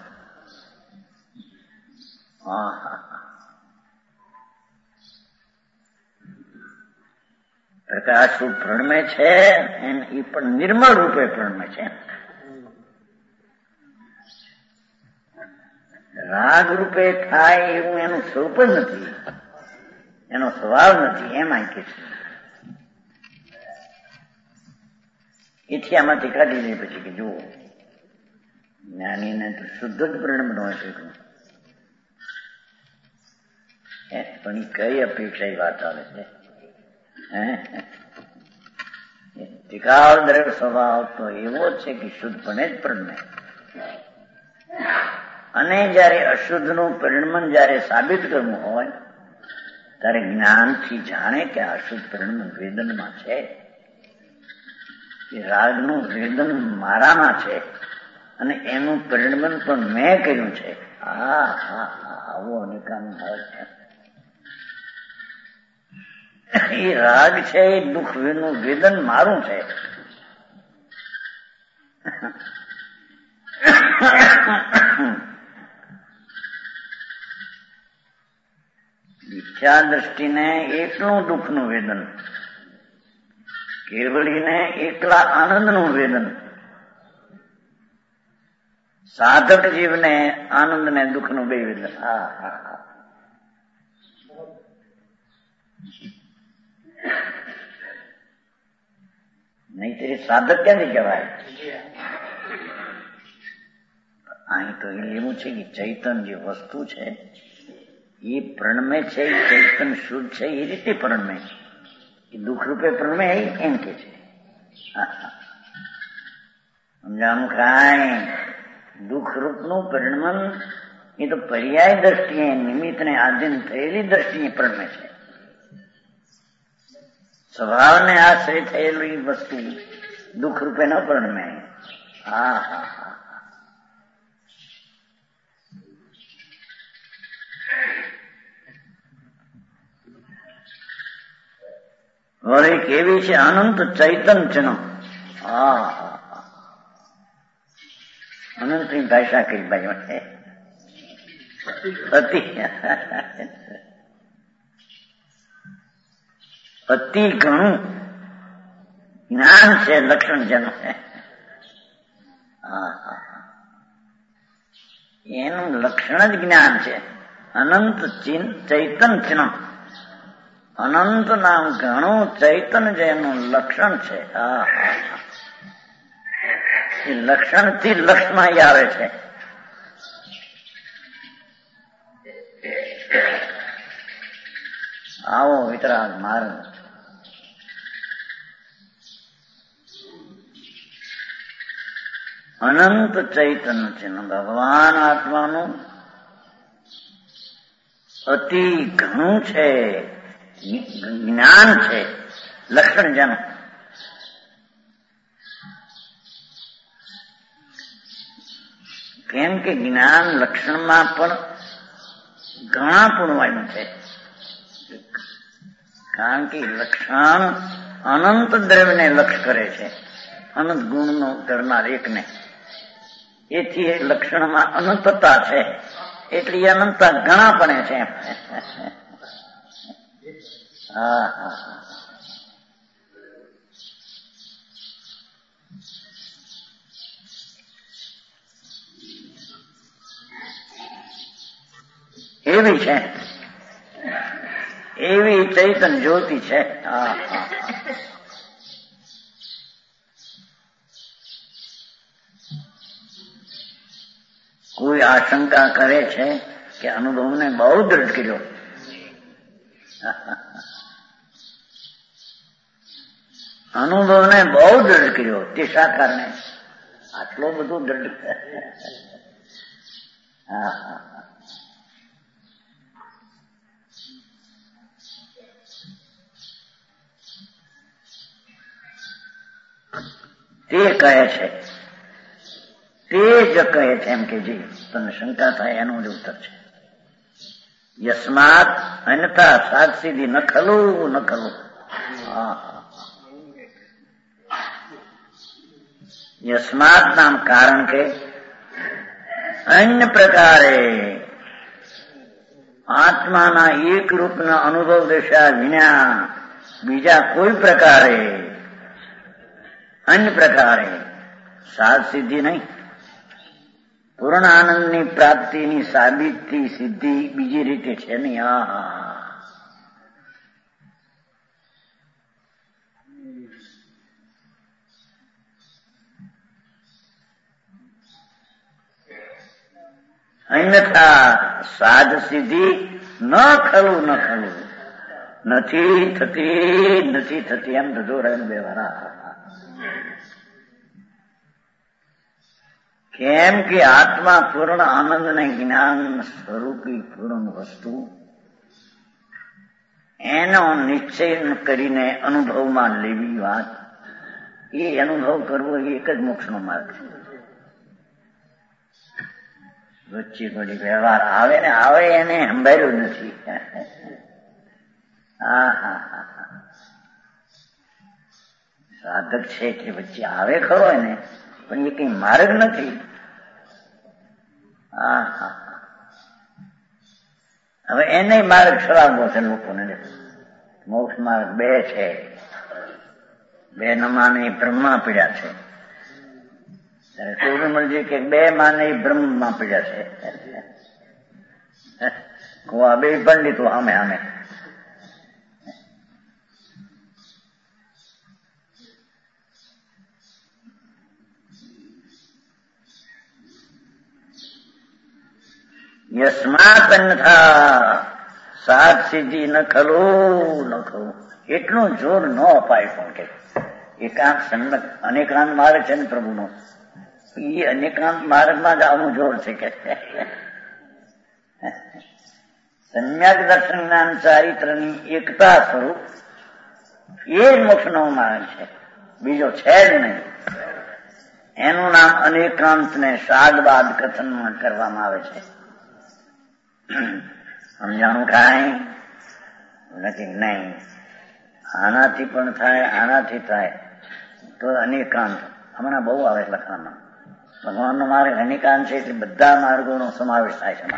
પ્રકાશ રૂપ પ્રણમે છે એ પણ નિર્મળ રૂપે પ્રણમે છે. રાગ રૂપે થાય એવું એનું સ્વરૂપ જ નથી, એનો સ્વભાવ નથી, એમ આ કે છે. એથી આમાંથી કાઢી લે પછી કે જુઓ જ્ઞાનીને તો શુદ્ધ જ પરિણામ હોય છે. પણ એ કઈ અપેક્ષા એ વાત આવે છે? ટીકાળ દ્રવ્ય સ્વભાવ તો એવો છે કે શુદ્ધપણે જ પરિણમે. અને જયારે અશુદ્ધનું પરિણમન જયારે સાબિત કરવું હોય ત્યારે જ્ઞાનથી જાણે કે અશુદ્ધ પરિણમન વેદનમાં છે, એ રાગનું વેદન મારામાં છે અને એનું પરિણમન પણ મેં કર્યું છે. હા હા હા, આવો અનેકાન ભાવ છે. એ રાગ છે એ દુઃખનું વેદન મારું છે. મિથ્યા દ્રષ્ટિને એકલું દુઃખનું વેદન, કેવળીને એકલા આનંદનું વેદન, સાધક જીવને આનંદ ને દુઃખનું બે વેદન. હા હા હા. નહીતર સાધક ક્યાંથી કહેવાય? અહીં તો એવું છે કે ચૈતન જે વસ્તુ છે એ પ્રણમે છે, એ ચૈતન શુદ્ધ છે, એ રીતે પ્રણમે છે. એ દુઃખ રૂપે પ્રણમે એમ કે છે. સમજાણું? કાંઈ દુઃખ રૂપનું પરિણમન એ તો પર્યાય દ્રષ્ટિએ નિમિત્તને આધીન થયેલી દ્રષ્ટિએ પ્રણમે છે. સ્વભાવને આશ્રય થયેલી વસ્તુ દુઃખ રૂપે ન પરિણમે. હા હા હા. વળી કેવી છે? અનંત ચૈતન ચનો. હા હા હા. અનંતની ભાષા કઈ બાજુ છે? અતિ ઘણું જ્ઞાન છે, લક્ષણ જેનું છે. એનું લક્ષણ જ જ્ઞાન છે. અનંત ચૈતન ચિહ્ન, અનંત નામ ઘણું ચૈતન જેનું લક્ષણ છે. એ લક્ષણ થી લક્ષમાં આવે છે. આવો વિતરાગ માર્ગ. અનંત ચૈતન ચિહ્ન ભગવાન આત્માનું અતિ ઘણું છે, જ્ઞાન છે, લક્ષણ જેનું. કેમ કે જ્ઞાન લક્ષણમાં પણ ઘણા પૂર્ણવાયું છે. કારણ કે લક્ષણ અનંત દ્રવ્યને લક્ષ કરે છે, અનંત ગુણનો કરનાર એકને. એથી એ લક્ષણમાં અનંતતા છે, એટલી અનંતતા ઘણા પણ છે. હા હા. એવી છે, એવી ચૈતન જ્યોતિ છે. હા હા. કોઈ આશંકા કરે છે કે અનુભવને બહુ દ્રઢ કર્યો. અનુભવને બહુ દ્રઢ કર્યો, તે શા કારણે આટલો બધો દ્રઢ? તે કહે છે, તે જ કહે છે એમ કે જે તમને શંકા થાય એનું જ ઉત્તર છે. યસ્માત અન્યથા સાત સિદ્ધિ ન ખલું ન ખલું. યસ્માત નામ કારણ કે અન્ય પ્રકારે આત્માના એક રૂપના અનુભવ દશા વિના બીજા કોઈ પ્રકારે અન્ય પ્રકારે સાત સિદ્ધિ નહીં. પૂર્ણ આનંદની પ્રાપ્તિની સાબિતી સિદ્ધિ બીજી રીતે છે નહીં. અન્યથા સાધ સિદ્ધિ ન ખલું ન ખલું, નથી થતી એમ ધજો રહેલું વ્યવહાર. કેમ કે આત્મા પૂર્ણ આનંદ ને જ્ઞાન સ્વરૂપી પૂર્ણ વસ્તુ એનો નિશ્ચય કરીને અનુભવમાં લેવી વાત, એ અનુભવ કરવો એ એક જ મોક્ષનો માર્ગ છે. વચ્ચે થોડી વ્યવહાર આવે ને આવે એને સંભાળ્યું નથી. સાધક છે એટલે વચ્ચે આવે ખરો ને, પણ એ કઈ માર્ગ નથી. હવે એને માર્ગ સળાવવો છે લોકોને. મોક્ષ માર્ગ બે છે, બે નમાને બ્રહ્મા પીડ્યા છે. ત્યારે સૂર્યમલજી કે બે માને બ્રહ્મમાં પીડ્યા છે. આ બે પંડિતો આમે આમે. યસ્માત અન્યથા સાત સિદ્ધિ ન ખલું ન ખલું. એટલું જોર ન અપાય પણ કે એકાંત સન્મત અનેકાંત માર્ગ છે ને પ્રભુનો, એ અનેકાંત માર્ગમાં જ આવું જોર છે કે સમ્યક દર્શન જ્ઞાન ચારિત્રની એકતા સ્વરૂપ એ જ મોક્ષનો માર્ગ છે, બીજો છે જ નહીં. એનું નામ અનેકાંતને શાદબાદ કથનમાં કરવામાં આવે છે. સમજાણું કાંઈ નથી નહીં. આનાથી પણ થાય, આનાથી થાય તો અનેકાંત. હમણાં બહુ આવે લખાણમાં. ભગવાનનો માર્ગ અનેકાંત છે એટલે બધા માર્ગોનો સમાવેશ થાય છે.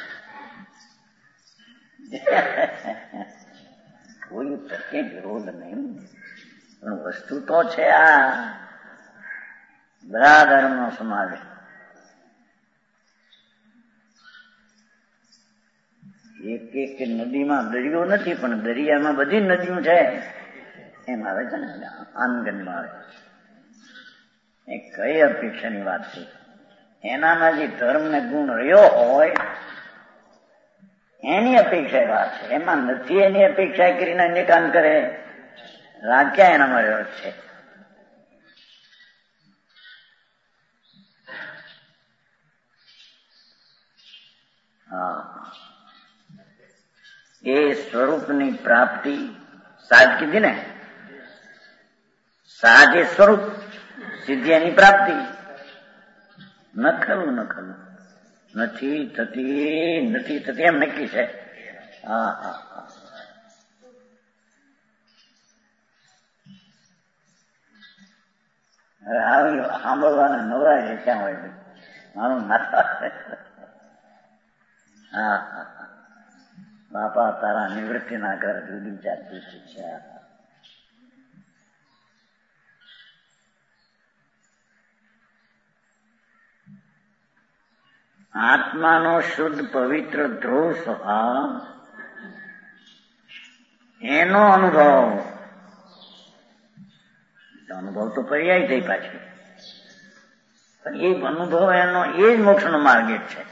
કોઈ તકે વિરોધ નહીં, પણ વસ્તુ તો છે આ બધા ધર્મનો સમાવેશ. એક એક નદીમાં દરિયો નથી, પણ દરિયામાં બધી નદીઓ છે એમ આવે છે ને. આનંદમાં આવે એ કઈ અપેક્ષાની વાત છે? એનામાં જે ધર્મ ને ગુણ રહ્યો હોય એની અપેક્ષા વાત છે. એમાં નથી એની અપેક્ષા કરીને અનેકાંત કરે, રાગ ક્યાં એનામાં રહ્યો છે? એ સ્વરૂપની પ્રાપ્તિ સાજ કીધી ને, સાજ એ સ્વરૂપ, સિદ્ધિ એની પ્રાપ્તિ. ન ખરું ન ખરું, નથી થતી એમ નક્કી છે. સાંભળવાના નવરાય છે ક્યાં હોય મારું માથા. બાપા તારા નિવૃત્તિ ના ઘર જુદી જાતની શિક્ષા. આત્માનો શુદ્ધ પવિત્ર ધ્રુવ સ્વભાવ એનો અનુભવ તો પર્યાય થઈ પાછી, પણ એ અનુભવ એનો એ જ મોક્ષનો માર્ગ જ છે.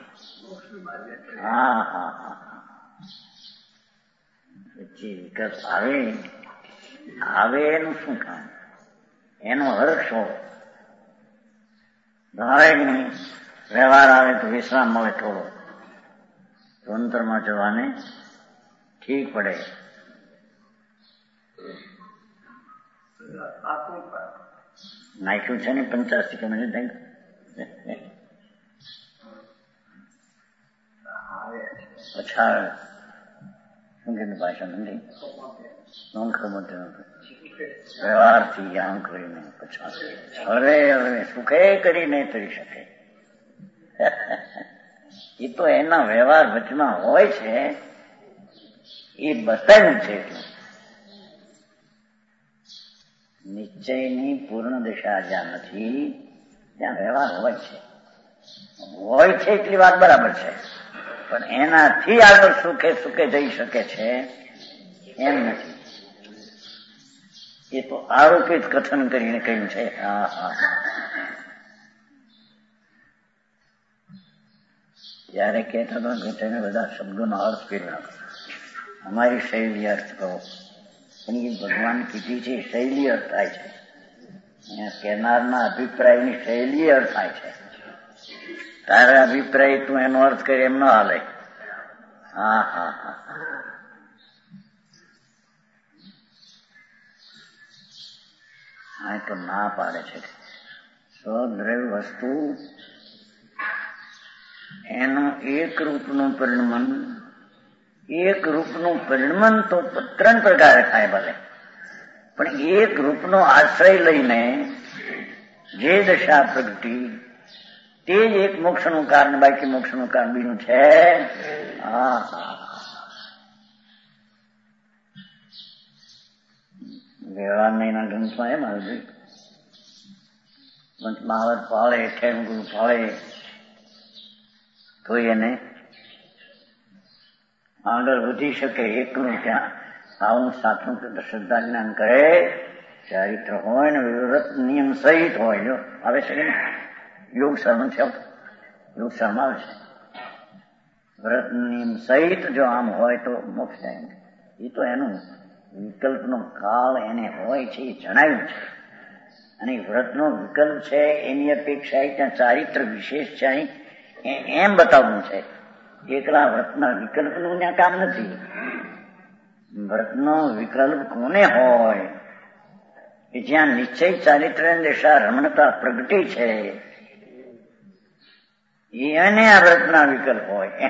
વિકલ્પ આવે એનું શું કામ? એનો હર્ષ હોય ધારે નહીં. વ્યવહાર આવે તો વિશ્રામ મળે થોડો, અંતરમાં જવાને ઠીક પડે. નાખ્યું છે ને 85 કે મને થાય પછાડ શું કીધું ભાષા નથી વ્યવહારથી આમ કરીને પછાડ હળવે હળવે સુખે કરી નહીં કરી શકે. એ તો એના વ્યવહાર વચમાં હોય છે એ બતાવ્યું છે. નિશ્ચયની પૂર્ણ દિશા જ્યાં નથી ત્યાં વ્યવહાર હોય છે એટલી વાત બરાબર છે, પણ એનાથી આગળ સુખે સુખે જઈ શકે છે એમ નથી. એ તો આરોપિત કથન કરીને કહ્યું છે. જયારે કહેતા હતા કે તમે બધા શબ્દોનો અર્થ કરી નાખો, અમારી શૈલી અર્થ કહો, પણ એ ભગવાન કીધી છે શૈલી અર્થ થાય છે. અહીંયા કહેનારના અભિપ્રાયની શૈલી અર્થ થાય છે. તારે અભિપ્રાય તું એનો અર્થ કરી એમ ન હાલે. તો ના પાડે છે. સ્વદ્રવ્ય વસ્તુ એનું એક રૂપનું પરિણમન તો 3 પ્રકારે થાય ભલે, પણ એક રૂપનો આશ્રય લઈને જે દશા પ્રગટી તે જ એક મોક્ષનું કારણ, બાકી મોક્ષનું કારણ બીજું છે. વ્યવહારના ગ્રંથમાં એમ આવ્યું મહાવત પાળે ઠેમ ગુરુ પાળે તો એને આગળ વધી શકે. એકલું ત્યાં આવું સાચું શ્રદ્ધા જ્ઞાન કરે, ચારિત્ર હોય ને વ્રત નિયમ સહિત હોય. જો આવે છે કે યોગ શર્મ છે, યોગ શર્મ આવે છે. વ્રત નિયમ સહિત જો આમ હોય તો મોક્ષ જાય. એ તો એનું વિકલ્પનો કાળ એને હોય છે એ જણાવ્યું છે. અને વ્રતનો વિકલ્પ છે એની અપેક્ષા ત્યાં ચારિત્ર વિશેષ છે એમ બતાવવું છે. એકલા વ્રતના વિકલ્પનું ત્યાં કામ નથી. વ્રતનો વિકલ્પ કોને હોય કે જ્યાં નિશ્ચય ચારિત્ર દિશા રમણતા પ્રગટી છે એને આ વ્રતના વિકલ્પ હોય.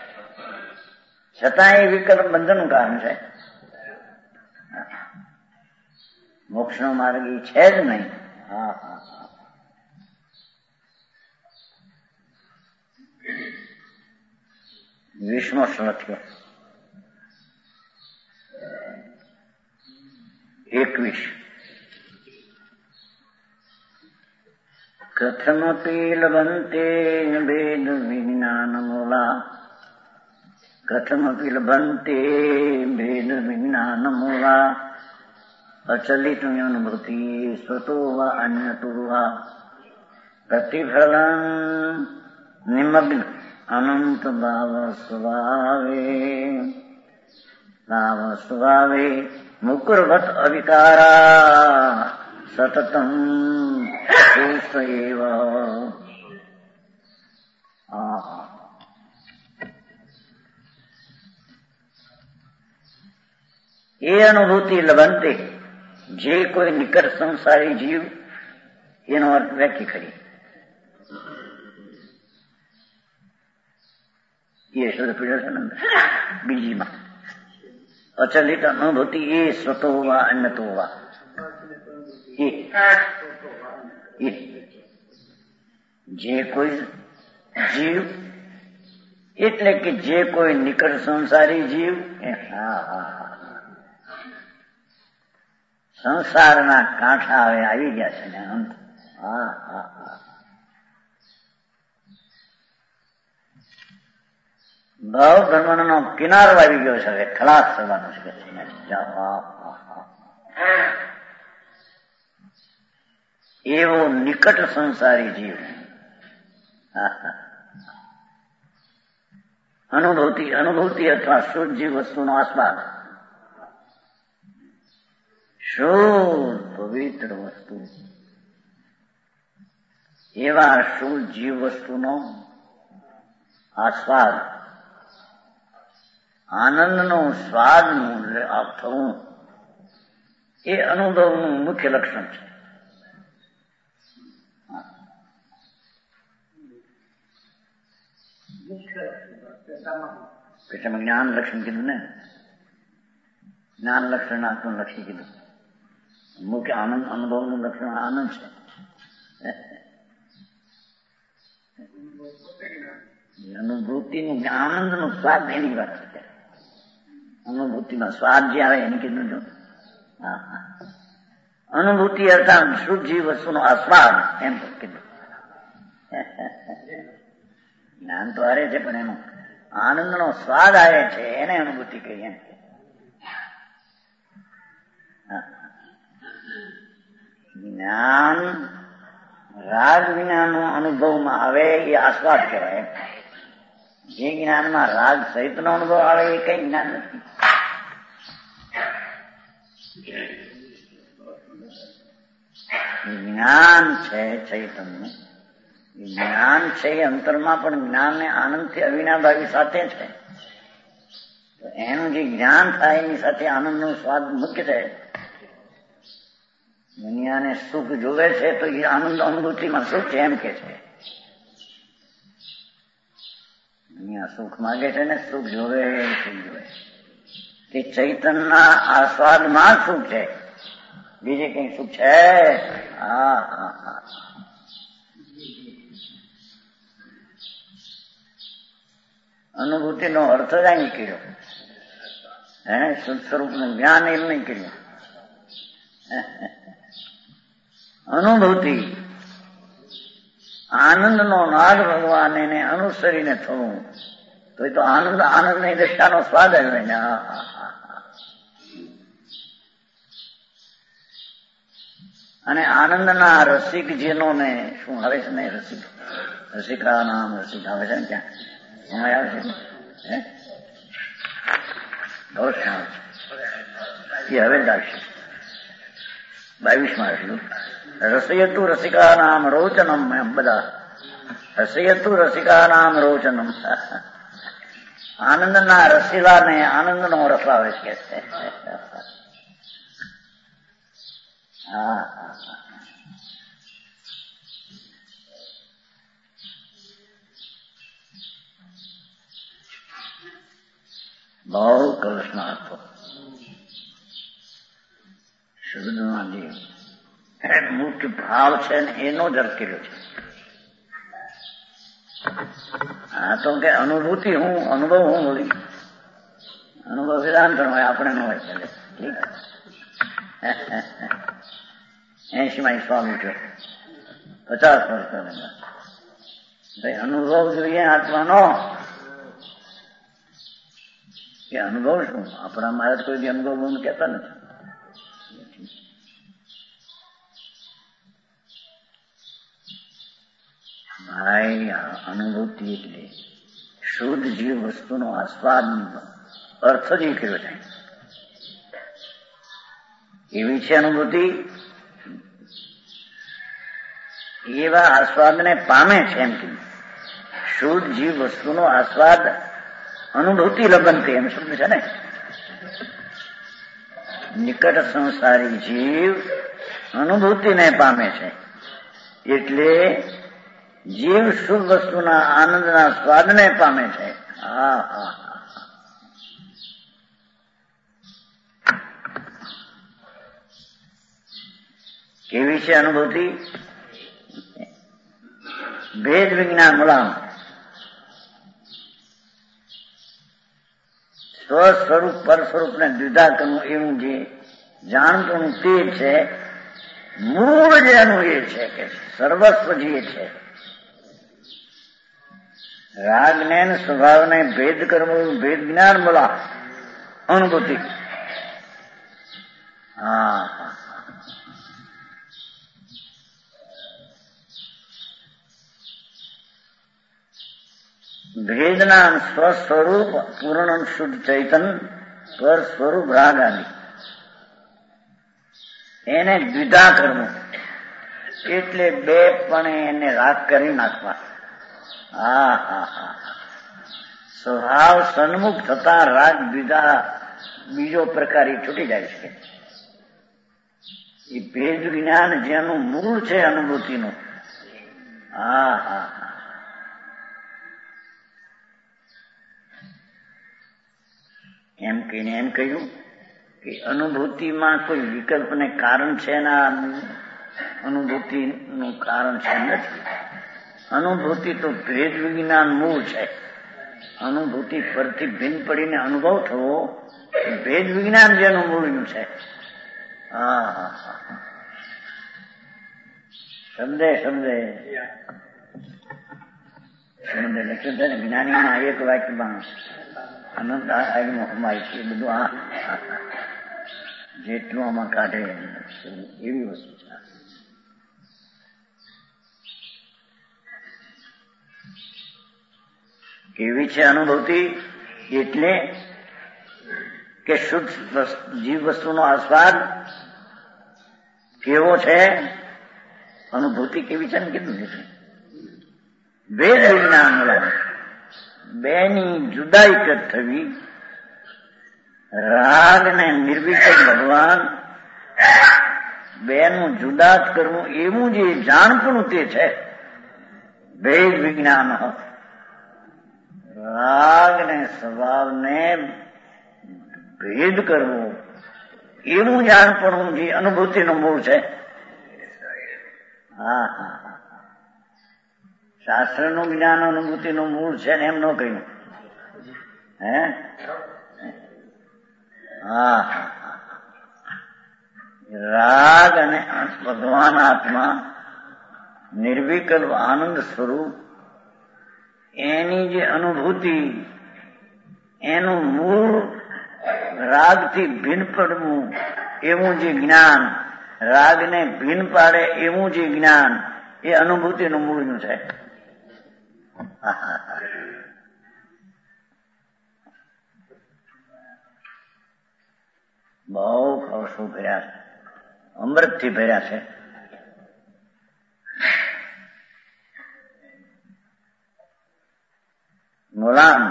છતાં એ વિકલ્પ બંધનનું કારણ છે. મોક્ષનો માર્ગ એ છે જ નહીં. 20મો શ્લોક 21 કથમપી લભંતે ભેદ વિજ્ઞાનમૂલા કથમપી લભંતે ભેદ વિજ્ઞાનમૂલા અચલિતમનુભૂતિ સ્વતો વા અન્યતો વા પ્રતિફલં નિમગ્ન અનંત ભાવ સ્વભાવે મુકુર્વત અવિકારા સતતમ એવ. એ અનુભૂતિ લભંતે જે કોઈ નિકટ સંસારી જીવ, એનો અર્થ વ્યાખ્યા કરી. એ શબ્દ પીડ્યો છે ને બીજીમાં. અચલિત અનુભૂતિ એ સ્વતો વા અન્યતો વા. જે કોઈ જીવ એટલે કે જે કોઈ નિકટ સંસારી જીવ, સંસારના કાંઠા હવે આવી ગયા છે ને અંત. ભાવ ધર્મનો કિનારો આવી ગયો છે, હવે ખલાસ થવાનું છે. એવો નિકટ સંસારી જીવ અનુભૂતિ અથવા શુદ્ધ જીવ વસ્તુનો આસ્વાદ, શુદ્ધ પવિત્ર વસ્તુ, એવા શુદ્ધ જીવ વસ્તુનો આસ્વાદ, આનંદનો સ્વાદનું થવું એ અનુભવનું મુખ્ય લક્ષણ છે. પેટામાં જ્ઞાન લક્ષણ કીધું ને, જ્ઞાન લક્ષણ આત્મ લક્ષી કીધું. મુખ્ય આનંદ અનુભવનું લક્ષણ આનંદ છે. અનુભૂતિનું આનંદનું સ્વાદ એની વાત છે. અનુભૂતિમાં સ્વાદ જે આવે એને કીધું જો. અનુભૂતિ અર્થાત શુદ્ધ જીવ વસ્તુનો આસ્વાદ એમ કીધું. જ્ઞાન તો હારે છે પણ એનો આનંદનો સ્વાદ આવે છે એને અનુભૂતિ કહી એમ. જ્ઞાન રાગ વિનાનો અનુભવમાં આવે એ આસ્વાદ કહેવાય. જે જ્ઞાનમાં રાગ સહિતનો અનુભવ આવે એ કઈ જ્ઞાન નથી. જ્ઞાન છે ચૈતન્ય, જ્ઞાન છે એ અંતરમાં પણ જ્ઞાન ને આનંદથી અવિનાભાવી સાથે છે. તો એનું જે જ્ઞાન થાય એની સાથે આનંદનો સ્વાદ મુખ્ય છે. દુનિયાને સુખ જોવે છે તો એ આનંદ અનુભૂતિમાં સુખ છે એમ કે છે. દુનિયા સુખ માગે છે ને સુખ જોવે સુખ જોવે તે ચૈતનના આસ્વાદમાં સુખ છે, બીજે કઈ સુખ છે? અનુભૂતિનો અર્થ જ અહીં કર્યો. શુદ્ધ સ્વરૂપનું જ્ઞાન એમ નહીં કર્યું. અનુભૂતિ આનંદનો નાદ ભગવાન એને અનુસરીને થવું તો એ તો આનંદ આનંદની દશાનો સ્વાદ જ હોય ને. અને આનંદના રસિક જેનો ને શું આવે છે ને, રસિક રસિકા નામ રસિક આવે છે ને ત્યાં એમાં આવે છે એ હવે જ આવશે 22માં આવેલું. રસયતુ રસિકા નામ રોચનમ એમ બધા રસયતુ રસિકા નામ રોચનમ. આનંદના રસીલાને આનંદનો રસ આવે છે. બહુ કલશના અર્થો શબ્દમાં જે મુખ્ય ભાવ છે ને એનો જ અર્થ કર્યો છે. આ તો કે અનુભૂતિ હું અનુભવ હું બોલી અનુભવ સિદ્ધાંત હોય આપણે ન હોય ચાલે. 80માં સ્વામી ઉઠ્યો 50 વર્ષ અનુભવ જોઈએ આત્માનો. કે અનુભવ શું આપણા મહારાજ કોઈ બી અનુભવ બહુ કહેતા નથી. ભાઈ અનુભૂતિ એટલે શુદ્ધ જીવ વસ્તુનો આસ્વાદ અર્થ જ એ કર્યો છે. એવી છે અનુભૂતિ, એવા આસ્વાદને પામે છે એમ કે શુદ્ધ જીવ વસ્તુનો આસ્વાદ અનુભૂતિ લબનતી એમ શબ્દ છે ને. નિકટ સંસારી જીવ અનુભૂતિને પામે છે એટલે જીવ શુદ્ધ વસ્તુના આનંદના સ્વાદને પામે છે. કેવી છે અનુભૂતિ? ભેદ વિજ્ઞાન મુલામ સ્વસ્વરૂપ પર સ્વરૂપને દ્વિધા કરવું એવું જે જાણતું તે છે. મૂળ જેનું એ છે કે સર્વસ્વ જે છે રાગને સ્વભાવને ભેદ કરવું ભેદ જ્ઞાન બોલા અનુભૂતિ. ભેદના સ્વસ્વરૂપ પૂર્ણ શુદ્ધ ચૈતન પર સ્વરૂપ રાગ આદિ એને દ્વિધા કરવું એટલે બે પણ એને રાગ કરી નાખવા. સ્વભાવ સન્મુખ થતા રાગ દ્વિધા બીજો પ્રકાર એ છૂટી જાય છે. એ ભેદ જ્ઞાન જેનું મૂળ છે અનુભૂતિનું એમ કહીને એમ કહ્યું કે અનુભૂતિમાં કોઈ વિકલ્પને કારણ છે ના, અનુભૂતિનું કારણ છે નથી. અનુભૂતિ તો ભેદ વિજ્ઞાન મૂળ છે. અનુભૂતિ પરથી ભિન્ન પડીને અનુભવ થવો ભેદ વિજ્ઞાન જેનું મૂળનું છે. શબ્દે શબ્દે લખ્યું છે ને, જ્ઞાનીના એક વાક્યમાં અનંત સમાય છે. બધું જેટલું આમાં કાઢે એવી વસ્તુ છે. કેવી છે અનુભૂતિ? એટલે કે શુદ્ધ જીવ વસ્તુનો આસ્વાદ કેવો છે? અનુભૂતિ કેવી છે ને કીધું છે. ભેદ વિજ્ઞાન બેની જુદાઈ થવી, રાગ ને નિર્વિકલ્પ ભગવાન બેનું જુદા કરવું, એવું જે જાણપણું તે છે ભેદ વિજ્ઞાન. રાગ ને સ્વભાવને ભેદ કરવો એવું જાણપણું જે અનુભૂતિનું મૂળ છે. શાસ્ત્રનું જ્ઞાન અનુભૂતિનું મૂળ છે ને એમ ન કહ્યું. રાગ અને ભગવાન આત્મા નિર્વિકલ્પ આનંદ સ્વરૂપ, એની જે અનુભૂતિ, એનું મૂળ રાગથી ભિન્ન પડવું એવું જે જ્ઞાન, રાગને ભિન્ન પાડે એવું જે જ્ઞાન, એ અનુભૂતિનું મૂળનું છે. બહુ કૌશો ભર્યા છે, અમૃતથી ભર્યા છે. મુલામ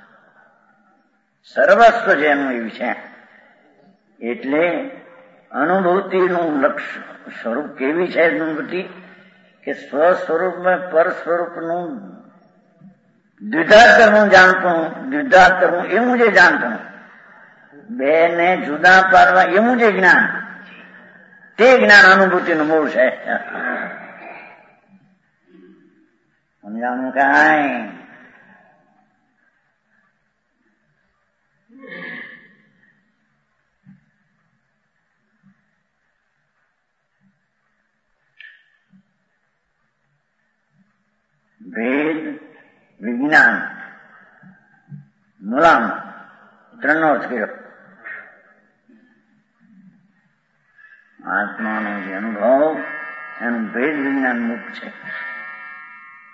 સર્વસ્વ જેનું એવું છે. એટલે અનુભૂતિનું લક્ષ્ય સ્વરૂપ કેવી છે અનુભૂતિ? કે સ્વ સ્વરૂપમાં પર સ્વરૂપનું દ્વિધા કરવું જાણતું, દ્વિધા કરવું એવું જે જાણતું, બે ને જુદા પાડવા એવું જે જ્ઞાન, તે જ્ઞાન અનુભૂતિનું મૂળ છે. સમજાવવાનું કાંઈ ભેદ વિજ્ઞાન મૂલામ ત્રણનો અર્થ કર્યો. આત્માનો જે અનુભવ એનું ભેદ વિજ્ઞાન મુક્ત છે.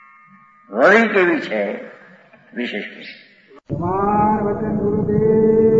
વળી કેવી છે વિશેષ કે તમાર વચન ગુરુદેવ